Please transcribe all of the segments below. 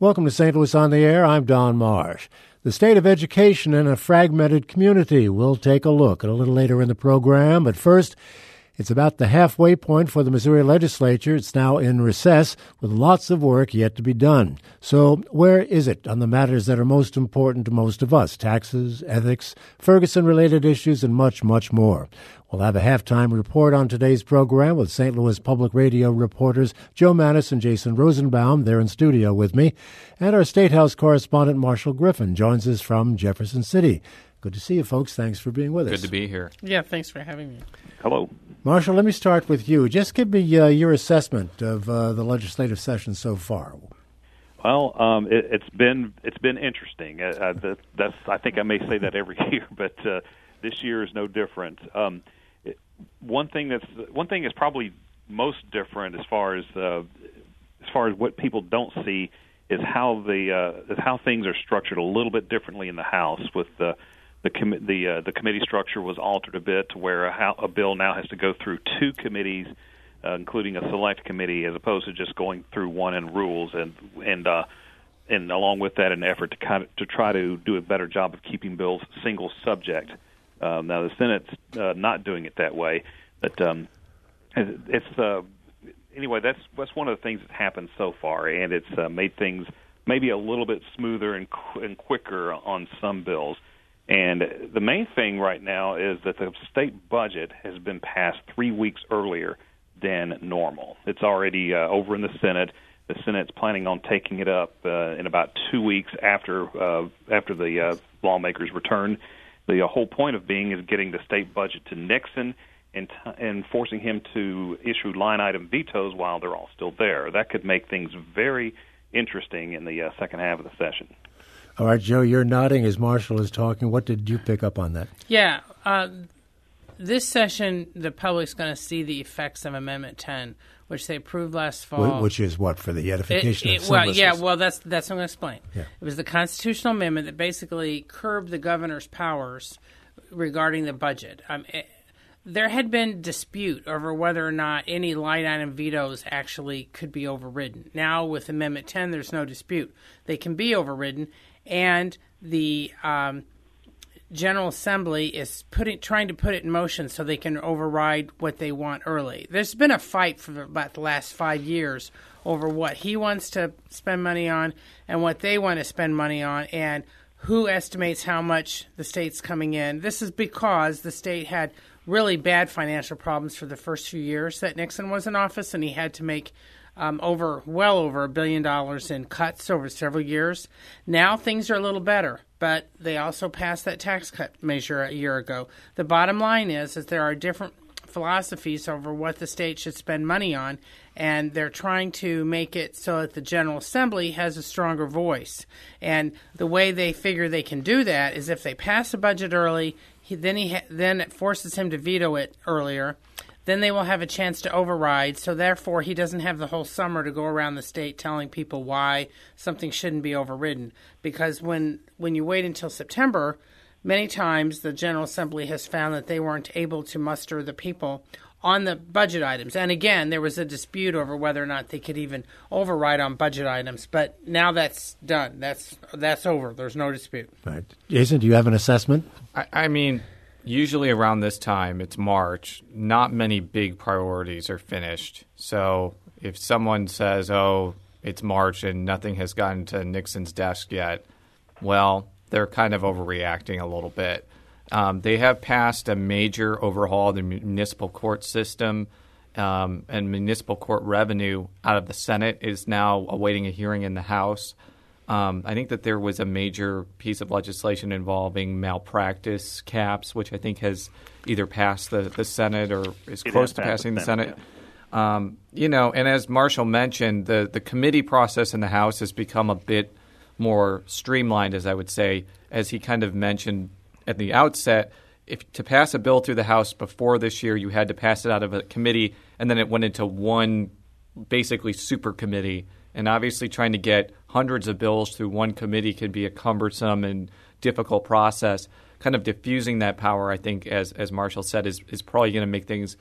Welcome to St. Louis on the Air. I'm Don Marsh. The state of education in a fragmented community. We'll take a look at a little later in the program. But first, it's about the halfway point for the Missouri legislature. It's now in recess with lots of work yet to be done. So where is it on the matters that are most important to most of us? Taxes, ethics, Ferguson-related issues, and much, much more. We'll have a halftime report on today's program with St. Louis Public Radio reporters Joe Manis and Jason Rosenbaum. They're in studio with me. And our State House correspondent Marshall Griffin joins us from Jefferson City. Good to see you, folks. Thanks for being with us. Good to be here. Yeah, thanks for having me. Hello. Marshall, let me start with you. Just give me your assessment of the legislative session so far. Well, it's been interesting. That's I think I may say that every year, but this year is no different. One thing is probably most different as far as what people don't see is how how things are structured a little bit differently in the House. With the committee structure was altered a bit to where a bill now has to go through two committees, including a select committee, as opposed to just going through one in rules, and along with that, an effort to try to do a better job of keeping bills single subject. Now the Senate's not doing it that way, but anyway. That's one of the things that's happened so far, and it's made things maybe a little bit smoother and quicker on some bills. And the main thing right now is that the state budget has been passed 3 weeks earlier than normal. It's already over in the Senate. The Senate's planning on taking it up in about 2 weeks after the lawmakers return. The whole point of being is getting the state budget to Nixon and forcing him to issue line item vetoes while they're all still there. That could make things very interesting in the second half of the session. All right, Joe, you're nodding as Marshall is talking. What did you pick up on that? Yeah, this session, the public's going to see the effects of Amendment 10, which they approved last fall. Which is what, for the edification of some listeners? That's what I'm going to explain. Yeah. It was the constitutional amendment that basically curbed the governor's powers regarding the budget. There had been dispute over whether or not any line item vetoes actually could be overridden. Now, with Amendment 10, there's no dispute. They can be overridden, and the General Assembly is trying to put it in motion so they can override what they want early. There's been a fight for about the last 5 years over what he wants to spend money on and what they want to spend money on, and who estimates how much the state's coming in. This is because the state had really bad financial problems for the first few years that Nixon was in office, and he had to make well over $1 billion in cuts over several years. Now things are a little better, but they also passed that tax cut measure a year ago. The bottom line is that there are different philosophies over what the state should spend money on, and they're trying to make it so that the General Assembly has a stronger voice. And the way they figure they can do that is if they pass a budget early, then it forces him to veto it earlier. Then they will have a chance to override, so therefore he doesn't have the whole summer to go around the state telling people why something shouldn't be overridden. Because when you wait until September, many times the General Assembly has found that they weren't able to muster the people on the budget items. And again, there was a dispute over whether or not they could even override on budget items. But now that's done. That's over. There's no dispute. Right. Jason, do you have an assessment? I mean, usually around this time, it's March, not many big priorities are finished. So if someone says, oh, it's March and nothing has gotten to Nixon's desk yet, well, they're kind of overreacting a little bit. They have passed a major overhaul of the municipal court system, and municipal court revenue out of the Senate is now awaiting a hearing in the House. I think that there was a major piece of legislation involving malpractice caps, which I think has either passed the Senate or is close to passing the Senate. Yeah. And as Marshall mentioned, the committee process in the House has become a bit more streamlined, as I would say, as he kind of mentioned at the outset. If to pass a bill through the House before this year, you had to pass it out of a committee, and then it went into one basically super committee. And obviously trying to get hundreds of bills through one committee can be a cumbersome and difficult process. Kind of diffusing that power, I think, as Marshall said, is probably going to make things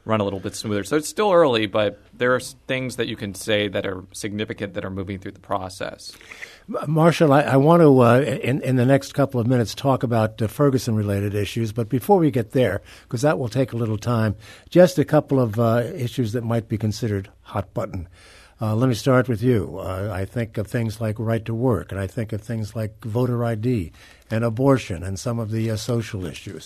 run a little bit smoother. So it's still early, but there are things that you can say that are significant that are moving through the process. Marshall, I want to, in the next couple of minutes, talk about Ferguson-related issues. But before we get there, because that will take a little time, just a couple of issues that might be considered hot button. Let me start with you. I think of things like right to work, and I think of things like voter ID and abortion and some of the social issues.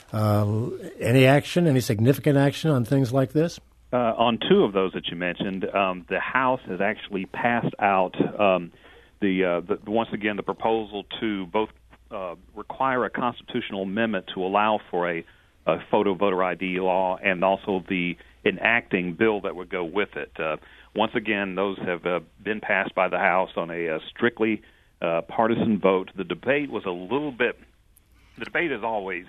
Any significant action on things like this? On two of those that you mentioned, the House has actually passed out once again the proposal to both require a constitutional amendment to allow for a photo voter ID law and also the enacting bill that would go with it. Once again, those have been passed by the House on a strictly partisan vote. The debate was a little bit. The debate is always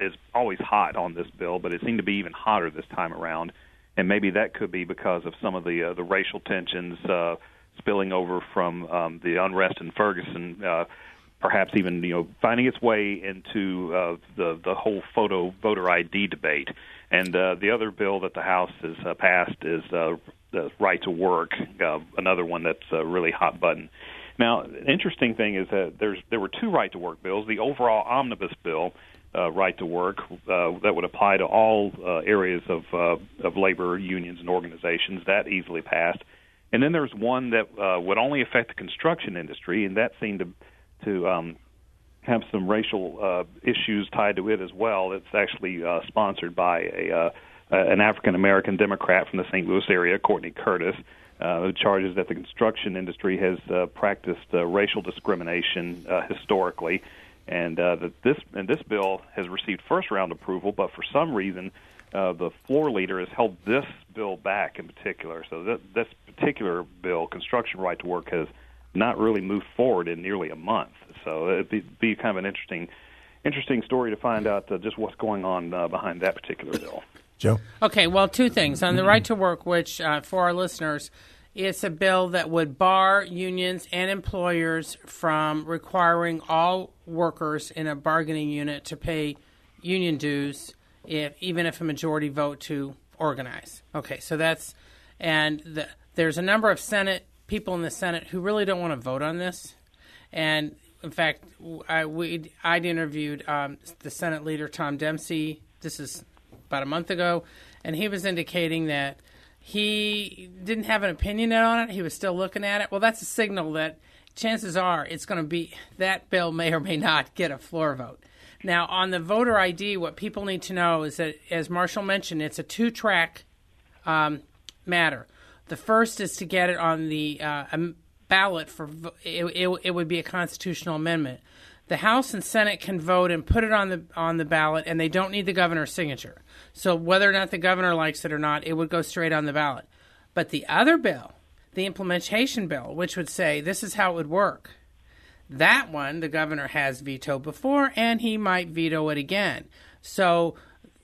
hot on this bill, but it seemed to be even hotter this time around, and maybe that could be because of some of the racial tensions spilling over from the unrest in Ferguson. Perhaps even finding its way into the whole photo voter ID debate. And the other bill that the House has passed is the right to work, another one that's really hot button. Now, the interesting thing is that there were two right to work bills. The overall omnibus bill, right to work, that would apply to all areas of labor unions and organizations, that easily passed. And then there's one that would only affect the construction industry, and that seemed to have some racial issues tied to it as well. It's actually sponsored by an African-American Democrat from the St. Louis area, Courtney Curtis, who charges that the construction industry has practiced racial discrimination historically, and that this bill has received first-round approval, but for some reason the floor leader has held this bill back in particular. So this particular bill, construction right to work, has not really moved forward in nearly a month. So it'd be kind of an interesting story to find out just what's going on behind that particular bill. Joe? Okay, well, two things. On the right to work, which for our listeners, it's a bill that would bar unions and employers from requiring all workers in a bargaining unit to pay union dues even if a majority vote to organize. Okay, so there's a number of people in the Senate who really don't want to vote on this. And, in fact, I'd interviewed the Senate leader, Tom Dempsey, this is about a month ago, and he was indicating that he didn't have an opinion on it. He was still looking at it. Well, that's a signal that chances are it's going to be that bill may or may not get a floor vote. Now, on the voter ID, what people need to know is that, as Marshall mentioned, it's a two-track matter. The first is to get it on the ballot for it would be a constitutional amendment. The House and Senate can vote and put it on the ballot, and they don't need the governor's signature. So whether or not the governor likes it or not, it would go straight on the ballot. But the other bill, the implementation bill, which would say this is how it would work, that one the governor has vetoed before, and he might veto it again. So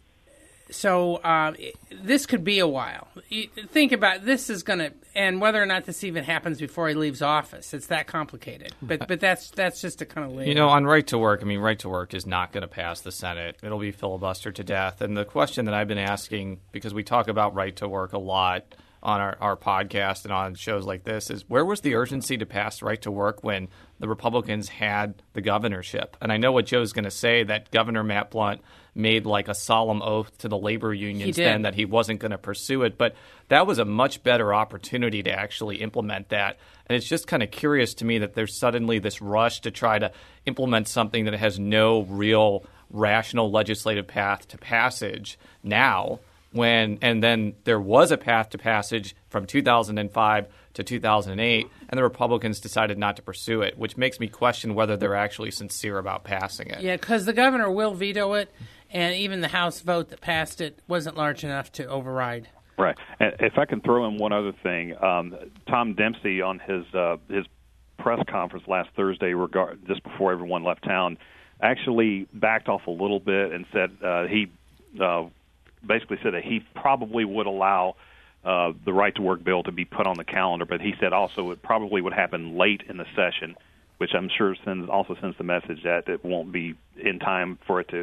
this could be a while. Think about this is going to, and whether or not this even happens before he leaves office. It's that complicated. But that's just to kind of lay on right to work. I mean, right to work is not going to pass the Senate. It'll be filibustered to death. And the question that I've been asking, because we talk about right to work a lot on our podcast and on shows like this, is where was the urgency to pass right to work when the Republicans had the governorship? And I know what Joe's going to say, that Governor Matt Blunt made like a solemn oath to the labor unions then that he wasn't going to pursue it. But that was a much better opportunity to actually implement that. And it's just kind of curious to me that there's suddenly this rush to try to implement something that has no real rational legislative path to passage now. And then there was a path to passage from 2005 to 2008, and the Republicans decided not to pursue it, which makes me question whether they're actually sincere about passing it. Yeah, because the governor will veto it, and even the House vote that passed it wasn't large enough to override. Right. And if I can throw in one other thing, Tom Dempsey on his press conference last Thursday, just before everyone left town, actually backed off a little bit and said he basically said that he probably would allow the right to work bill to be put on the calendar, but he said also it probably would happen late in the session, which I'm sure also sends the message that it won't be in time for it to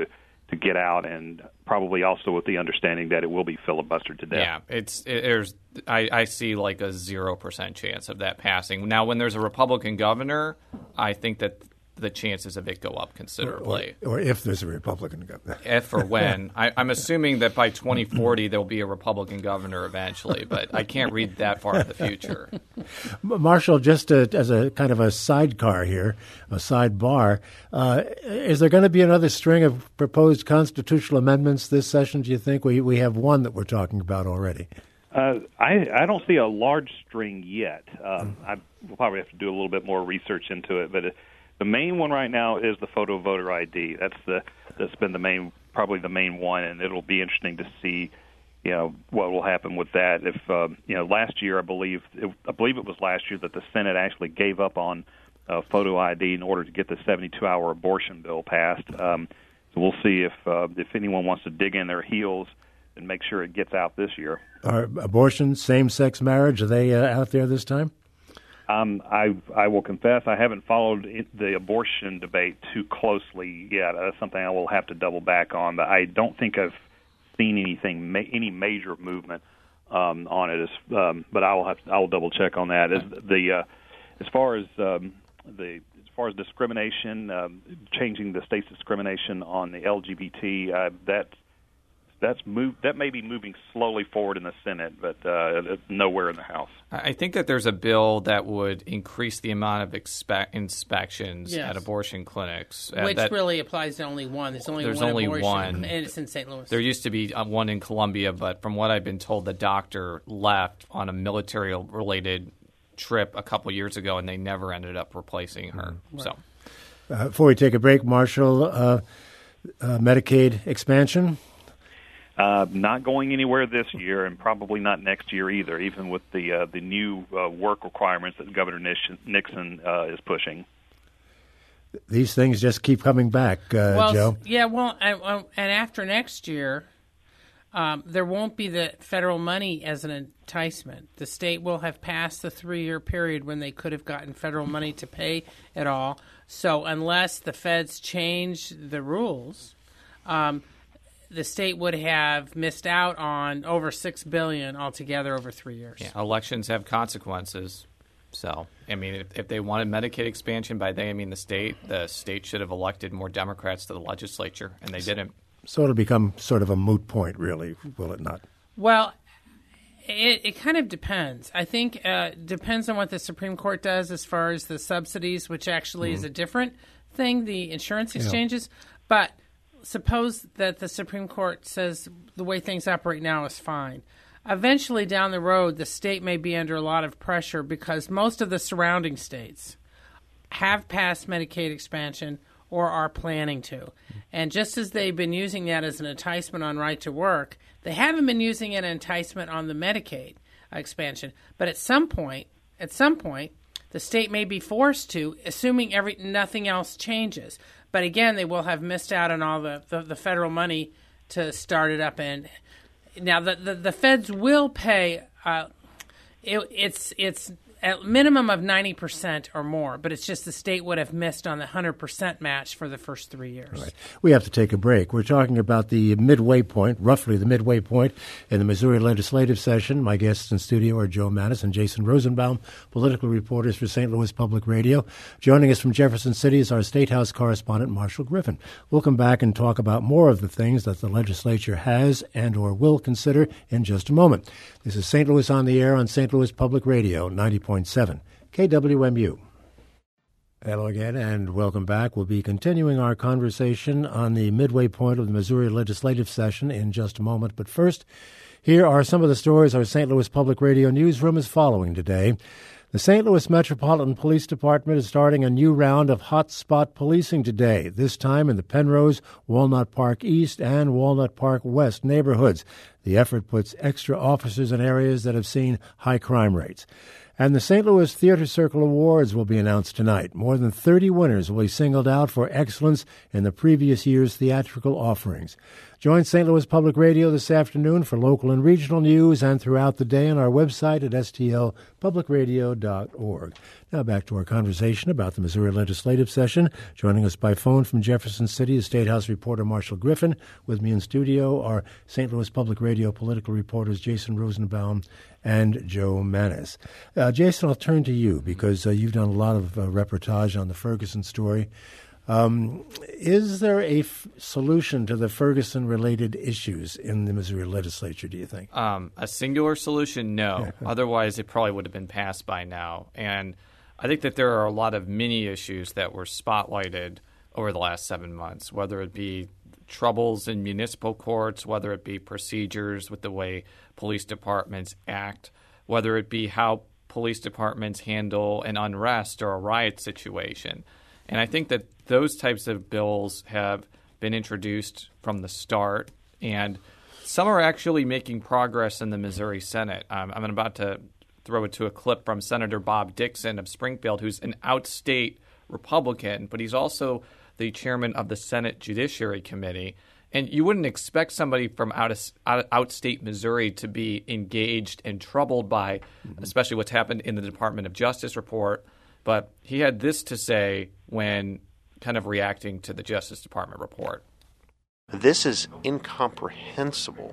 get out, and probably also with the understanding that it will be filibustered to death. Yeah, I see like a 0% chance of that passing. Now, when there's a Republican governor, I think that the chances of it go up considerably. Or if there's a Republican governor. If or when. I'm assuming that by 2040 there'll be a Republican governor eventually, but I can't read that far in the future. Marshall, just as a kind of a sidecar here, a sidebar, is there going to be another string of proposed constitutional amendments this session, do you think? We have one that we're talking about already. I don't see a large string yet. We'll probably have to do a little bit more research into it, but the main one right now is the photo voter ID. That's been probably the main one, and it'll be interesting to see, what will happen with that. If last year, I believe it was last year that the Senate actually gave up on photo ID in order to get the 72-hour abortion bill passed. So we'll see if anyone wants to dig in their heels and make sure it gets out this year. Are abortion, same-sex marriage, are they out there this time? I will confess I haven't followed the abortion debate too closely yet. That's something I will have to double back on. But I don't think I've seen any major movement on it. But I will double check on that. As far as discrimination, changing the state's discrimination on the LGBT, that may be moving slowly forward in the Senate, but nowhere in the House. I think that there's a bill that would increase the amount of inspections at abortion clinics. Which really applies to only one. There's only abortion, one. And it's in St. Louis. There used to be one in Columbia, but from what I've been told, the doctor left on a military-related trip a couple years ago, and they never ended up replacing her. Right. So, before we take a break, Marshall, Medicaid expansion? Not going anywhere this year, and probably not next year either, even with the new work requirements that Governor Nixon is pushing. These things just keep coming back, Joe. Yeah, and after next year, there won't be the federal money as an enticement. The state will have passed the 3-year period when they could have gotten federal money to pay it all. So unless the feds change the rules, the state would have missed out on over $6 billion altogether over 3 years. Yeah, elections have consequences. So, I mean, if they wanted Medicaid expansion, by they I mean the state should have elected more Democrats to the legislature, and they didn't. So it'll become sort of a moot point, really, will it not? Well, it kind of depends. I think it depends on what the Supreme Court does as far as the subsidies, which actually is a different thing, the insurance exchanges. But suppose that the Supreme Court says the way things operate now is fine. Eventually, down the road, the state may be under a lot of pressure because most of the surrounding states have passed Medicaid expansion or are planning to. And just as they've been using that as an enticement on right to work, they haven't been using an enticement on the Medicaid expansion. But at some point, the state may be forced to, assuming nothing else changes. But again, they will have missed out on all the federal money to start it up. And now the feds will pay. It's at minimum of 90% or more, but it's just the state would have missed on the 100% match for the first 3 years. Right. We have to take a break. We're talking about the midway point, roughly the midway point in the Missouri legislative session. My guests in studio are Joe Mattis and Jason Rosenbaum, political reporters for St. Louis Public Radio. Joining us from Jefferson City is our State House correspondent, Marshall Griffin. We'll come back and talk about more of the things that the legislature has and or will consider in just a moment. This is St. Louis on the Air on St. Louis Public Radio, 90.7 KWMU. Hello again, and welcome back. We'll be continuing our conversation on the midway point of the Missouri legislative session in just a moment. But first, here are some of the stories our St. Louis Public Radio newsroom is following today. The St. Louis Metropolitan Police Department is starting a new round of hotspot policing today, this time in the Penrose, Walnut Park East, and Walnut Park West neighborhoods. The effort puts extra officers in areas that have seen high crime rates. And the St. Louis Theater Circle Awards will be announced tonight. More than 30 winners will be singled out for excellence in the previous year's theatrical offerings. Join St. Louis Public Radio this afternoon for local and regional news and throughout the day on our website at stlpublicradio.org. Now back to our conversation about the Missouri legislative session. Joining us by phone from Jefferson City is State House reporter Marshall Griffin. With me in studio are St. Louis Public Radio political reporters Jason Rosenbaum and Joe Manis. Jason, I'll turn to you because you've done a lot of reportage on the Ferguson story. Is there a solution to the Ferguson-related issues in the Missouri legislature, do you think? A singular solution, no. Otherwise, it probably would have been passed by now. And I think that there are a lot of mini issues that were spotlighted over the last 7 months, whether it be troubles in municipal courts, whether it be procedures with the way police departments act, whether it be how police departments handle an unrest or a riot situation. And I think that those types of bills have been introduced from the start, and some are actually making progress in the Missouri Senate. I'm about to throw it to a clip from Senator Bob Dixon of Springfield, who's an outstate Republican, but he's also the chairman of the Senate Judiciary Committee. And you wouldn't expect somebody from outstate Missouri to be engaged and troubled by, especially what's happened in the Department of Justice report. But he had this to say when kind of reacting to the Justice Department report. This is incomprehensible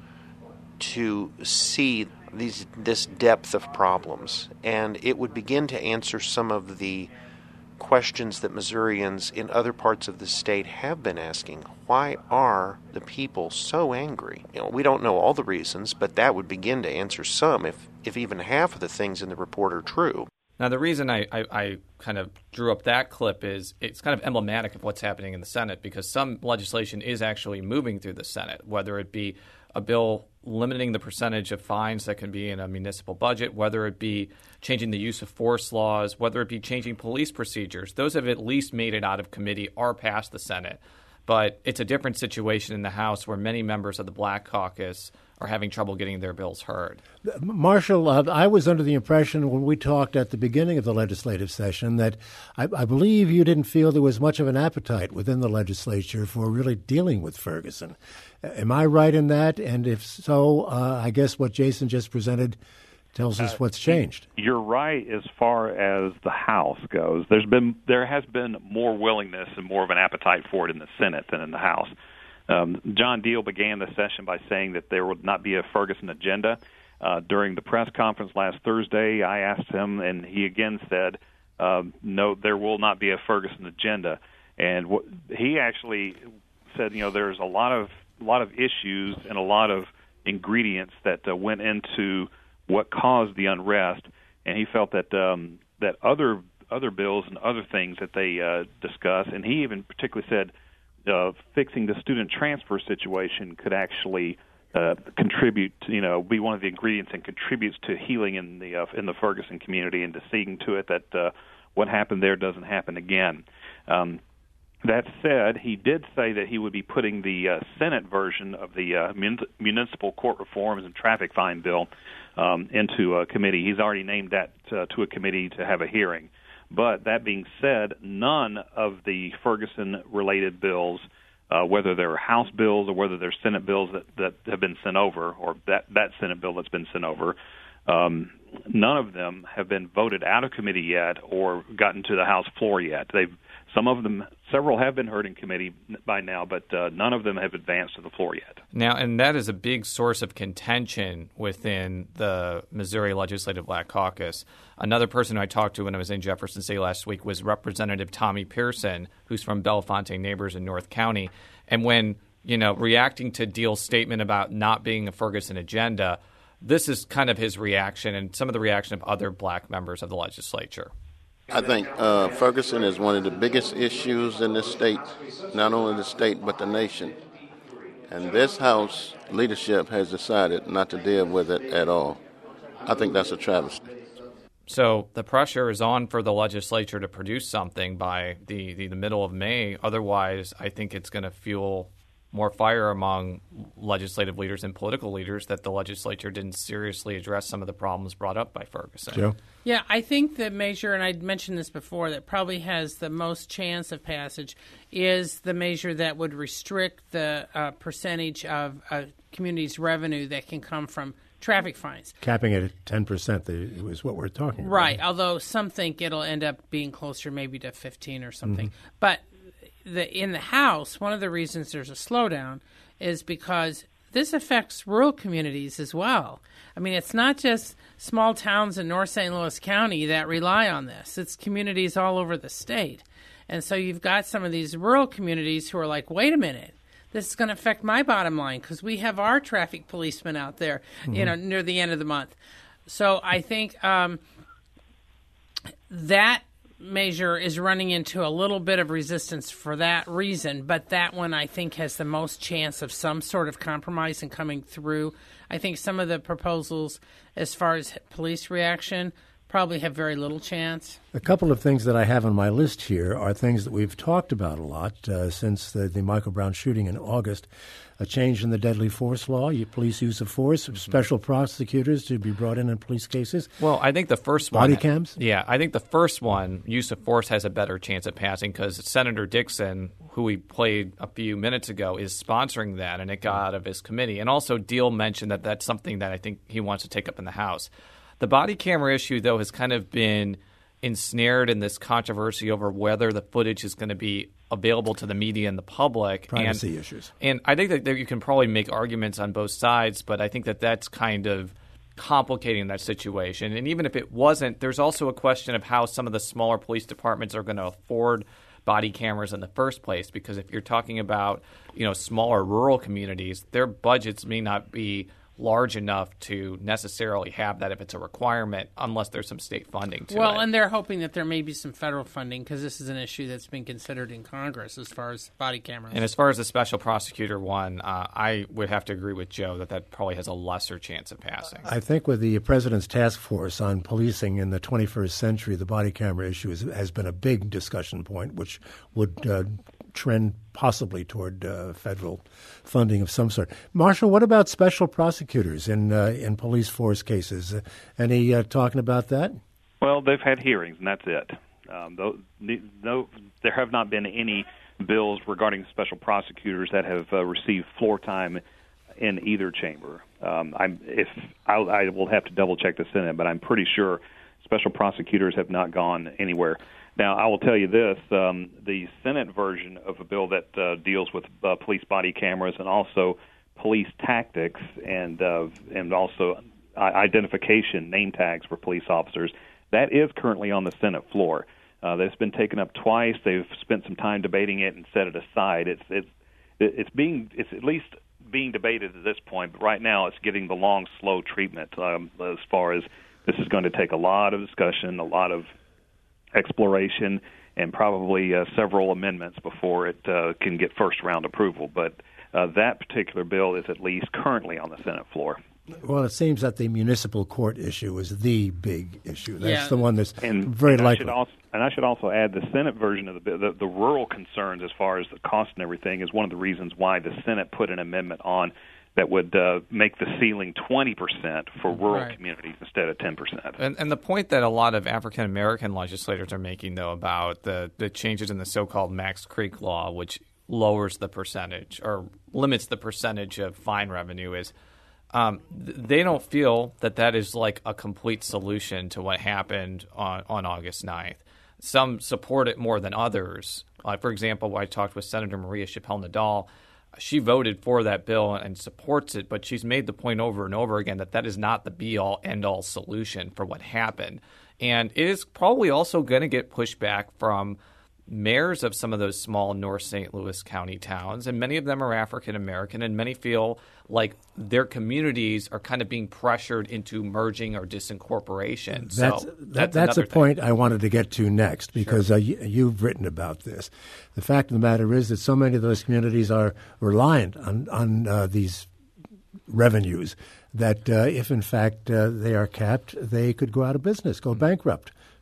to see this depth of problems, and it would begin to answer some of the questions that Missourians in other parts of the state have been asking. Why are the people so angry? We don't know all the reasons, but that would begin to answer some if even half of the things in the report are true. Now, the reason I kind of drew up that clip is it's kind of emblematic of what's happening in the Senate, because some legislation is actually moving through the Senate, whether it be a bill limiting the percentage of fines that can be in a municipal budget, whether it be changing the use of force laws, whether it be changing police procedures. Those have at least made it out of committee or past the Senate. But it's a different situation in the House where many members of the Black Caucus are having trouble getting their bills heard. Marshall, I was under the impression when we talked at the beginning of the legislative session that I believe you didn't feel there was much of an appetite within the legislature for really dealing with Ferguson. Am I right in that? And if so, I guess what Jason just presented tells us what's changed. You're right as far as the House goes. There has been more willingness and more of an appetite for it in the Senate than in the House. John Deal began the session by saying that there would not be a Ferguson agenda. During the press conference last Thursday, I asked him, and he again said, no, there will not be a Ferguson agenda. And he actually said, there's a lot of issues and a lot of ingredients that went into what caused the unrest, and he felt that that other bills and other things that they discuss, and he even particularly said fixing the student transfer situation could actually contribute, be one of the ingredients and contributes to healing in the Ferguson community and to seeing to it that what happened there doesn't happen again. That said, he did say that he would be putting the Senate version of the municipal court reforms and traffic fine bill into a committee. He's already named that to a committee to have a hearing. But that being said, none of the Ferguson-related bills, whether they're House bills or whether they're Senate bills that have been sent over, or that Senate bill that's been sent over, none of them have been voted out of committee yet or gotten to the House floor yet. Several have been heard in committee by now, but none of them have advanced to the floor yet. Now, and that is a big source of contention within the Missouri Legislative Black Caucus. Another person who I talked to when I was in Jefferson City last week was Representative Tommy Pearson, who's from Bellefonte Neighbors in North County. And when, reacting to Deal's statement about not being a Ferguson agenda, this is kind of his reaction and some of the reaction of other black members of the legislature. I think Ferguson is one of the biggest issues in this state, not only the state but the nation. And this House leadership has decided not to deal with it at all. I think that's a travesty. So the pressure is on for the legislature to produce something by the middle of May. Otherwise, I think it's going to fuel more fire among legislative leaders and political leaders that the legislature didn't seriously address some of the problems brought up by Ferguson. Joe? Yeah, I think the measure, and I mentioned this before, that probably has the most chance of passage is the measure that would restrict the percentage of a community's revenue that can come from traffic fines. Capping it at 10% is what we're talking about. Right, although some think it'll end up being closer maybe to 15 or something. But in the House, one of the reasons there's a slowdown is because this affects rural communities as well. I mean, it's not just small towns in North St. Louis County that rely on this. It's communities all over the state. And so you've got some of these rural communities who are like, wait a minute, this is going to affect my bottom line because we have our traffic policemen out there, near the end of the month. So I think that measure is running into a little bit of resistance for that reason, but that one I think has the most chance of some sort of compromise and coming through. I think some of the proposals as far as police reaction probably have very little chance. A couple of things that I have on my list here are things that we've talked about a lot since the Michael Brown shooting in August. A change in the deadly force law, police use of force, special prosecutors to be brought in police cases. Well, I think the first one... Body cams? Yeah, I think the first one, use of force, has a better chance of passing because Senator Dixon, who we played a few minutes ago, is sponsoring that, and it got out of his committee. And also, Deal mentioned that that's something that I think he wants to take up in the House. The body camera issue, though, has kind of been ensnared in this controversy over whether the footage is going to be available to the media and the public. Privacy issues. And I think that you can probably make arguments on both sides, but I think that that's kind of complicating that situation. And even if it wasn't, there's also a question of how some of the smaller police departments are going to afford body cameras in the first place, because if you're talking about, smaller rural communities, their budgets may not be large enough to necessarily have that if it's a requirement, unless there's some state funding to it. Well, and they're hoping that there may be some federal funding because this is an issue that's been considered in Congress as far as body cameras. And as far as the special prosecutor one, I would have to agree with Joe that probably has a lesser chance of passing. I think with the President's task force on policing in the 21st century, the body camera issue has been a big discussion point, which would trend possibly toward federal funding of some sort. Marshall, what about special prosecutors in police force cases? Any talking about that? Well, they've had hearings, and that's it. There have not been any bills regarding special prosecutors that have received floor time in either chamber. I will have to double-check the Senate, but I'm pretty sure special prosecutors have not gone anywhere. Now, I will tell you this, the Senate version of a bill that deals with police body cameras and also police tactics and also identification, name tags for police officers, that is currently on the Senate floor. That's been taken up twice. They've spent some time debating it and set it aside. It's at least being debated at this point, but right now it's getting the long, slow treatment as far as this is going to take a lot of discussion, a lot of exploration, and probably several amendments before it can get first-round approval. But that particular bill is at least currently on the Senate floor. Well, it seems that the municipal court issue is the big issue. That's the one that's very likely. I should also add the Senate version of the bill, the rural concerns as far as the cost and everything is one of the reasons why the Senate put an amendment on that would make the ceiling 20% for rural communities instead of 10%. And the point that a lot of African-American legislators are making, though, about the changes in the so-called Max Creek law, which lowers the percentage or limits the percentage of fine revenue, is they don't feel that is like a complete solution to what happened on August 9th. Some support it more than others. For example, when I talked with Senator Maria Chappelle-Nadal, she voted for that bill and supports it, but she's made the point over and over again that is not the be-all, end-all solution for what happened. And it is probably also going to get pushback from mayors of some of those small North St. Louis County towns, and many of them are African-American, and many feel like their communities are kind of being pressured into merging or disincorporation. That's a point I wanted to get to next, because you've written about this. The fact of the matter is that so many of those communities are reliant on these revenues that if, in fact, they are capped, they could go out of business, go bankrupt.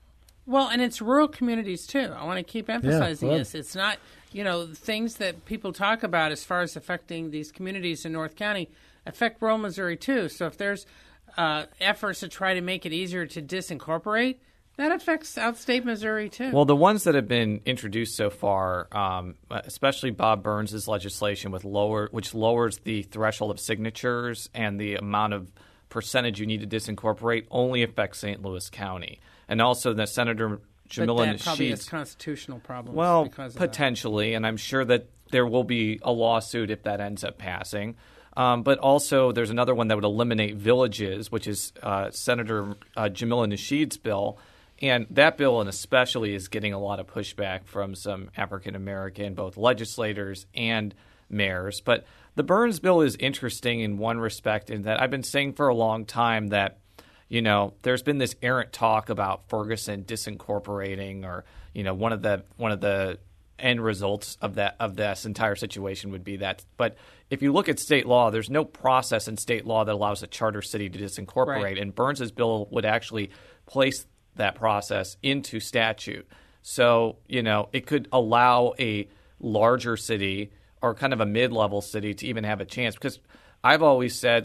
Well, and it's rural communities, too. I want to keep emphasizing this. It's not, things that people talk about as far as affecting these communities in North County affect rural Missouri, too. So if there's efforts to try to make it easier to disincorporate, that affects outstate Missouri, too. Well, the ones that have been introduced so far, especially Bob Burns' legislation, which lowers the threshold of signatures and the amount of percentage you need to disincorporate, only affects St. Louis County. And also the Senator Jamila But that probably has Nasheed's constitutional problems. Well, because of potentially, and I'm sure that there will be a lawsuit if that ends up passing. But also there's another one that would eliminate villages, which is Senator Jamila Nasheed's bill. And that bill, and especially, is getting a lot of pushback from some African-American, both legislators and mayors. But the Burns bill is interesting in one respect, in that I've been saying for a long time that, there's been this errant talk about Ferguson disincorporating, or, one of the end results of this entire situation would be that. But if you look at state law, there's no process in state law that allows a charter city to disincorporate. Right. And Burns's bill would actually place that process into statute. So, it could allow a larger city or kind of a mid-level city to even have a chance. Because I've always said,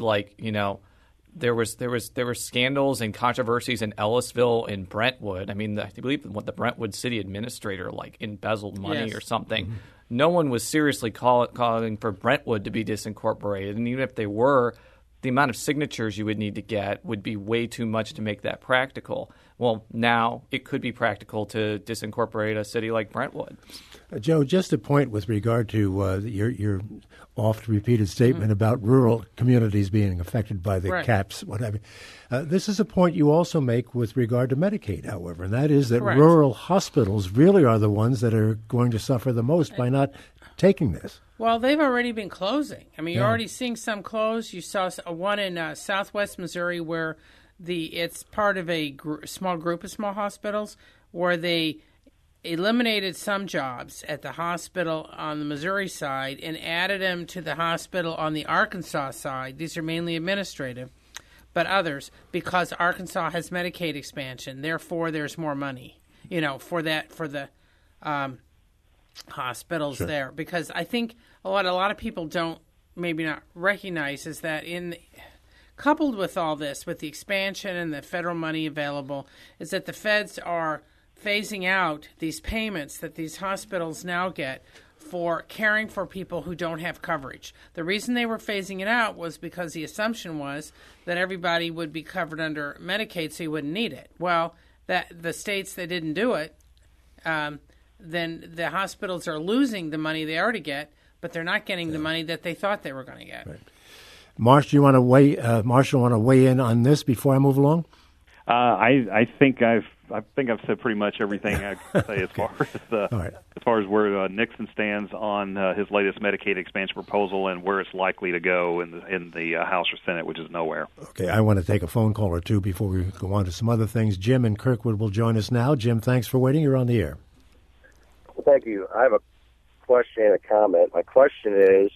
there were scandals and controversies in Ellisville and Brentwood. I mean, I believe the Brentwood city administrator embezzled money or something. Mm-hmm. No one was seriously calling for Brentwood to be disincorporated. And even if they were, the amount of signatures you would need to get would be way too much to make that practical. Well, now it could be practical to disincorporate a city like Brentwood. Joe, just a point with regard to your oft-repeated statement about rural communities being affected by the caps, what have you. This is a point you also make with regard to Medicaid, however, and that is that rural hospitals really are the ones that are going to suffer the most by not taking this. Well, they've already been closing. I mean, you're already seeing some close. You saw one in southwest Missouri where it's part of a small group of small hospitals where they eliminated some jobs at the hospital on the Missouri side and added them to the hospital on the Arkansas side. These are mainly administrative, but others, because Arkansas has Medicaid expansion. Therefore, there's more money, for the hospitals there. Because I think a lot of people don't maybe not recognize is that coupled with all this, with the expansion and the federal money available, is that the feds are phasing out these payments that these hospitals now get for caring for people who don't have coverage. The reason they were phasing it out was because the assumption was that everybody would be covered under Medicaid, so you wouldn't need it. Well, that the states that didn't do it, then the hospitals are losing the money they already get, but they're not getting the money that they thought they were going to get. Right. Marsh, do you want to weigh in on this before I move along? I think I've said pretty much everything I can say as far as where Nixon stands on his latest Medicaid expansion proposal and where it's likely to go in the House or Senate, which is nowhere. Okay, I want to take a phone call or two before we go on to some other things. Jim in Kirkwood will join us now. Jim, thanks for waiting. You're on the air. Well, thank you. I have a question and a comment. My question is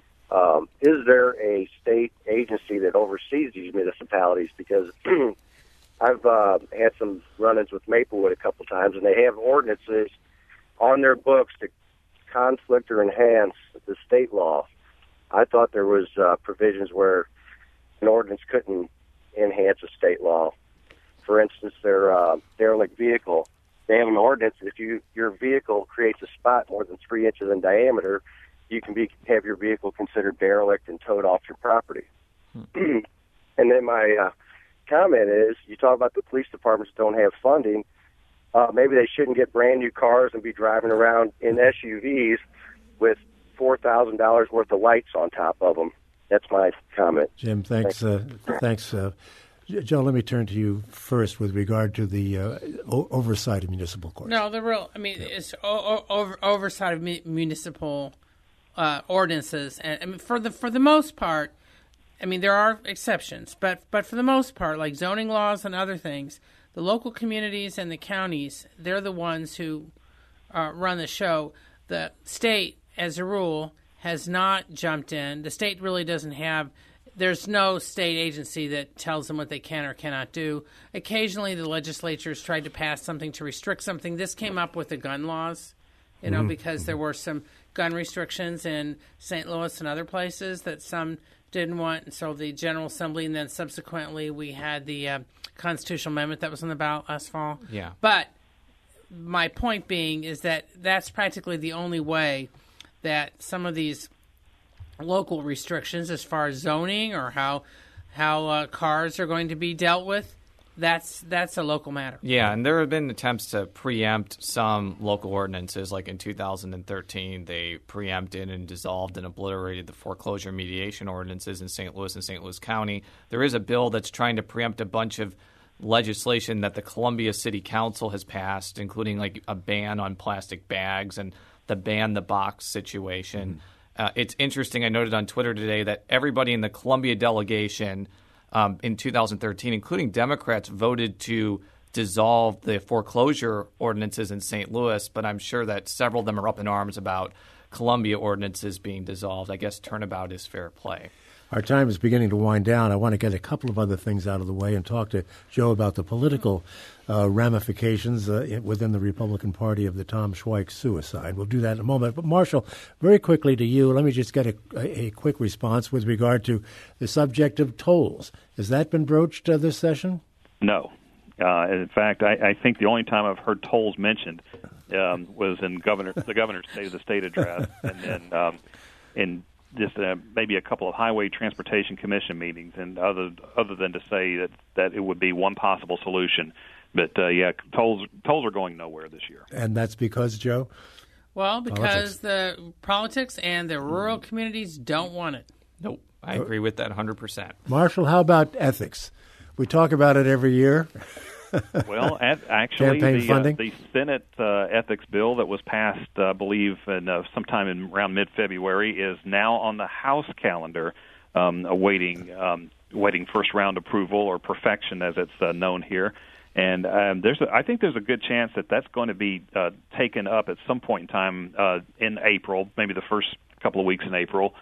there a state agency that oversees these municipalities? Because I've had some run-ins with Maplewood a couple times, and they have ordinances on their books to conflict or enhance the state law. I thought there was provisions where an ordinance couldn't enhance a state law. For instance, their derelict vehicle, they have an ordinance that if your vehicle creates a spot more than 3 inches in diameter, you can have your vehicle considered derelict and towed off your property. And then my comment is, you talk about the police departments don't have funding. Maybe they shouldn't get brand new cars and be driving around in SUVs with $4,000 worth of lights on top of them. That's my comment. Jim, thanks. Thanks. Joe, let me turn to you first with regard to the oversight of municipal courts. No, it's oversight of municipal ordinances, and for the most part, there are exceptions, but for the most part, like zoning laws and other things, the local communities and the counties, they're the ones who run the show. The state, as a rule, has not jumped in. The state really doesn't have there's no state agency that tells them what they can or cannot do. Occasionally, the legislatures tried to pass something to restrict something. This came up with the gun laws, because there were some gun restrictions in St. Louis and other places that some didn't want. And so the General Assembly, and then subsequently we had the constitutional amendment that was on the ballot last fall. Yeah. But my point being is that that's practically the only way that some of these local restrictions as far as zoning or how cars are going to be dealt with, that's a local matter. Yeah, and there have been attempts to preempt some local ordinances. Like in 2013, they preempted and dissolved and obliterated the foreclosure mediation ordinances in St. Louis and St. Louis County. There is a bill that's trying to preempt a bunch of legislation that the Columbia City Council has passed, including like a ban on plastic bags and the ban the box situation. It's interesting. I noted on Twitter today that everybody in the Columbia delegation in 2013, including Democrats, voted to dissolve the foreclosure ordinances in St. Louis, but I'm sure that several of them are up in arms about Columbia ordinances being dissolved. I guess turnabout is fair play. Our time is beginning to wind down. I want to get a couple of other things out of the way and talk to Joe about the political ramifications within the Republican Party of the Tom Schweich suicide. We'll do that in a moment. But, Marshall, very quickly to you, let me just get a quick response with regard to the subject of tolls. Has that been broached this session? No. In fact, I think the only time I've heard tolls mentioned was in the governor's State of the State address, and then in just maybe a couple of Highway Transportation Commission meetings, and other than to say that it would be one possible solution. But, tolls are going nowhere this year. And that's because, Joe? Well, because the politics and the rural communities don't want it. Nope. I agree with that 100%. Marshall, how about ethics? We talk about it every year. Well, actually, the Senate ethics bill that was passed, I believe, sometime around mid-February, is now on the House calendar, awaiting first round approval, or perfection, as it's known here. And I think there's a good chance that that's going to be taken up at some point in time in April, maybe the first couple of weeks in April,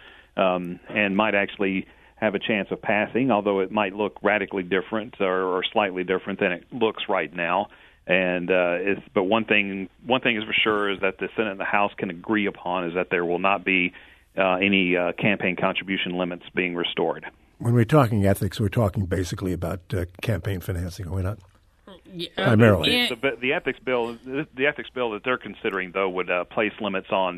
and might actually have a chance of passing, although it might look radically different or slightly different than it looks right now. And but one thing is for sure is that the Senate and the House can agree upon is that there will not be any campaign contribution limits being restored. When we're talking ethics, we're talking basically about campaign financing, are we not? Primarily. The ethics bill that they're considering, though, would place limits on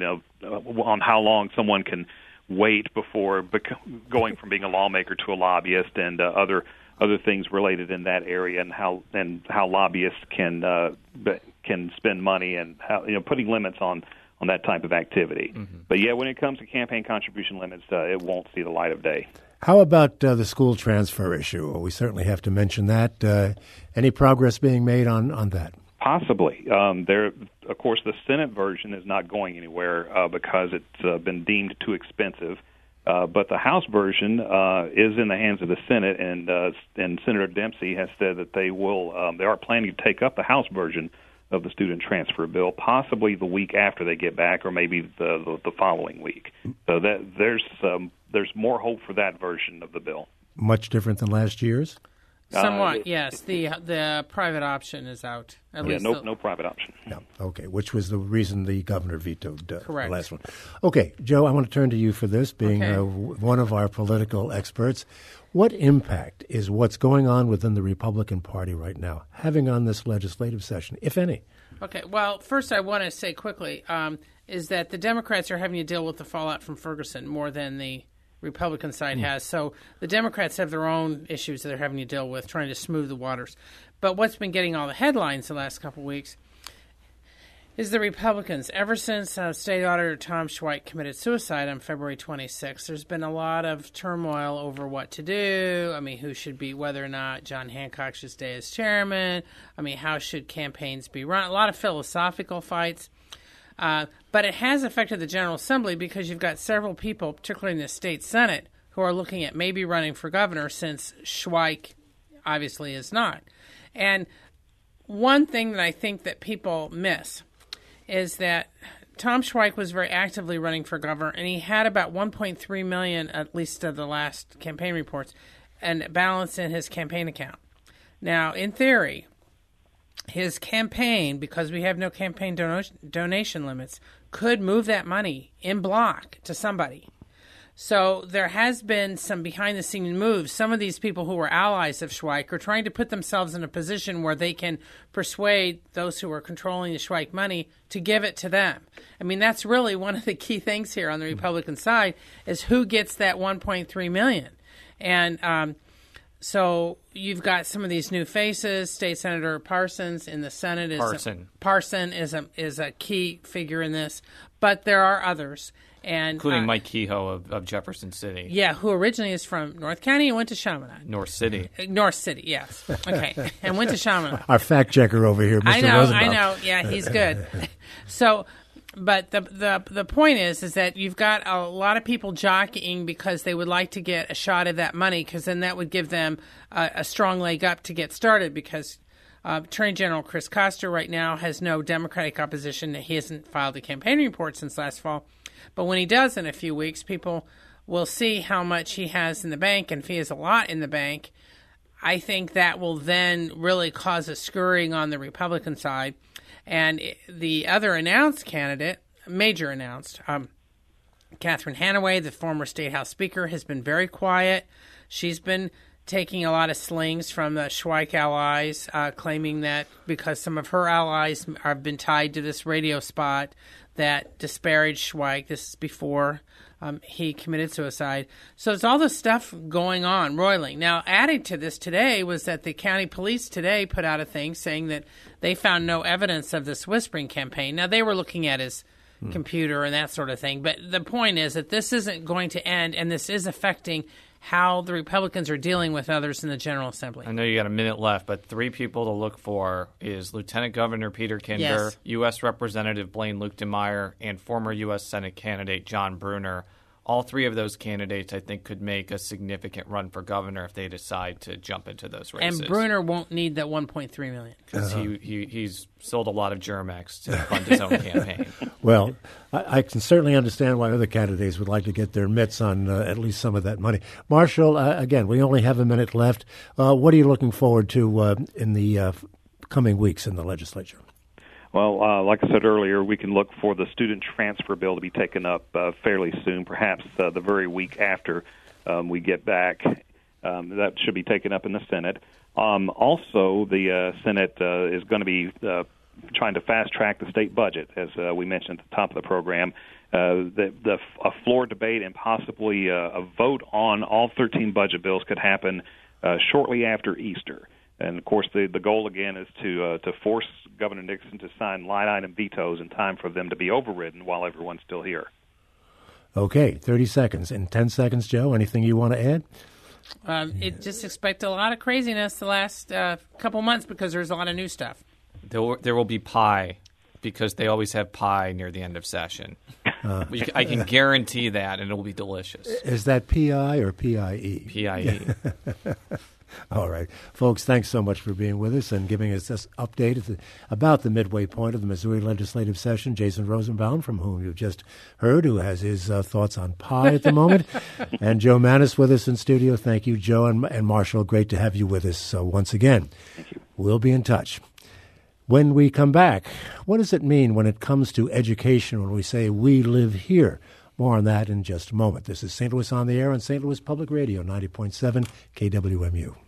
how long someone can wait before going from being a lawmaker to a lobbyist, and other things related in that area, and how lobbyists can spend money, and how putting limits on that type of activity. Mm-hmm. But when it comes to campaign contribution limits, it won't see the light of day. How about the school transfer issue? Well, we certainly have to mention that. Any progress being made on that? Possibly. Of course, the Senate version is not going anywhere because it's been deemed too expensive. But the House version is in the hands of the Senate, and Senator Dempsey has said that they are planning to take up the House version of the student transfer bill, possibly the week after they get back, or maybe the following week. So that there's more hope for that version of the bill. Much different than last year's? Somewhat, yes. The private option is out. No private option. No. Okay, which was the reason the governor vetoed the last one. Okay, Joe, I want to turn to you for this, being one of our political experts. What impact is what's going on within the Republican Party right now having on this legislative session, if any? Okay, well, first I want to say quickly is that the Democrats are having to deal with the fallout from Ferguson more than the Republican side has. So the Democrats have their own issues that they're having to deal with, trying to smooth the waters. But what's been getting all the headlines the last couple of weeks is the Republicans. Ever since State Auditor Tom Schweich committed suicide on February 26th, there's been a lot of turmoil over what to do. I mean, whether or not John Hancock should stay as chairman. I mean, how should campaigns be run? A lot of philosophical fights. But it has affected the General Assembly because you've got several people, particularly in the state Senate, who are looking at maybe running for governor, since Schweich obviously is not. And one thing that I think that people miss is that Tom Schweik was very actively running for governor, and he had about $1.3 million, at least of the last campaign reports, and balance in his campaign account. Now, in theory, his campaign, because we have no campaign donation limits, could move that money in block to somebody. So there has been some behind-the-scenes moves. Some of these people who were allies of Schweik are trying to put themselves in a position where they can persuade those who are controlling the Schweik money to give it to them. I mean, that's really one of the key things here on the Republican side is who gets that $1.3 million. And so you've got some of these new faces. State Senator Parsons in the Senate is a key figure in this, but there are others. And, including Mike Kehoe of Jefferson City. Yeah, who originally is from North County and went to Chaminade. North City, yes. Okay, and went to Chaminade. Our fact checker over here, Mr. Rosenbaum. I know. Yeah, he's good. So, but the point is that you've got a lot of people jockeying because they would like to get a shot of that money, because then that would give them a strong leg up to get started, because Attorney General Chris Koster right now has no Democratic opposition. He hasn't filed a campaign report since last fall. But when he does in a few weeks, people will see how much he has in the bank. And if he has a lot in the bank, I think that will then really cause a scurrying on the Republican side. And the other announced candidate, major announced, Catherine Hanaway, the former State House Speaker, has been very quiet. She's been taking a lot of slings from the Schweik allies, claiming that because some of her allies have been tied to this radio spot that disparaged Schweik. This is before he committed suicide. So it's all this stuff going on, roiling. Now, added to this today was that the county police today put out a thing saying that they found no evidence of this whispering campaign. Now, they were looking at his computer and that sort of thing. But the point is that this isn't going to end, and this is affecting how the Republicans are dealing with others in the General Assembly. I know you got a minute left, but 3 people to look for is Lieutenant Governor Peter Kinder, Yes. U.S. Representative Blaine Luetkemeyer, and former U.S. Senate candidate John Brunner. All 3 of those candidates, I think, could make a significant run for governor if they decide to jump into those races. And Brunner won't need that $1.3 million. Because he's sold a lot of Germex to fund his own campaign. Well, I can certainly understand why other candidates would like to get their mitts on at least some of that money. Marshall, again, we only have a minute left. What are you looking forward to in the coming weeks in the legislature? Well, like I said earlier, we can look for the student transfer bill to be taken up fairly soon, perhaps the very week after we get back. That should be taken up in the Senate. Also, the Senate is going to be trying to fast-track the state budget, as we mentioned at the top of the program. A floor debate and possibly a vote on all 13 budget bills could happen shortly after Easter. And, of course, the goal, again, is to force Governor Nixon to sign line-item vetoes in time for them to be overridden while everyone's still here. Okay, 30 seconds. In 10 seconds, Joe, anything you want to add? Just expect a lot of craziness the last couple months because there's a lot of new stuff. There will be pie, because they always have pie near the end of session. I can guarantee that, and it will be delicious. Is that P-I or P-I-E? P-I-E. All right. Folks, thanks so much for being with us and giving us this update about the midway point of the Missouri legislative session. Jason Rosenbaum, from whom you've just heard, who has his thoughts on pie at the moment. And Joe Mannies with us in studio. Thank you, Joe and Marshall. Great to have you with us once again. Thank you. We'll be in touch. When we come back, what does it mean when it comes to education when we say we live here? More on that in just a moment. This is St. Louis on the Air on St. Louis Public Radio, 90.7 KWMU.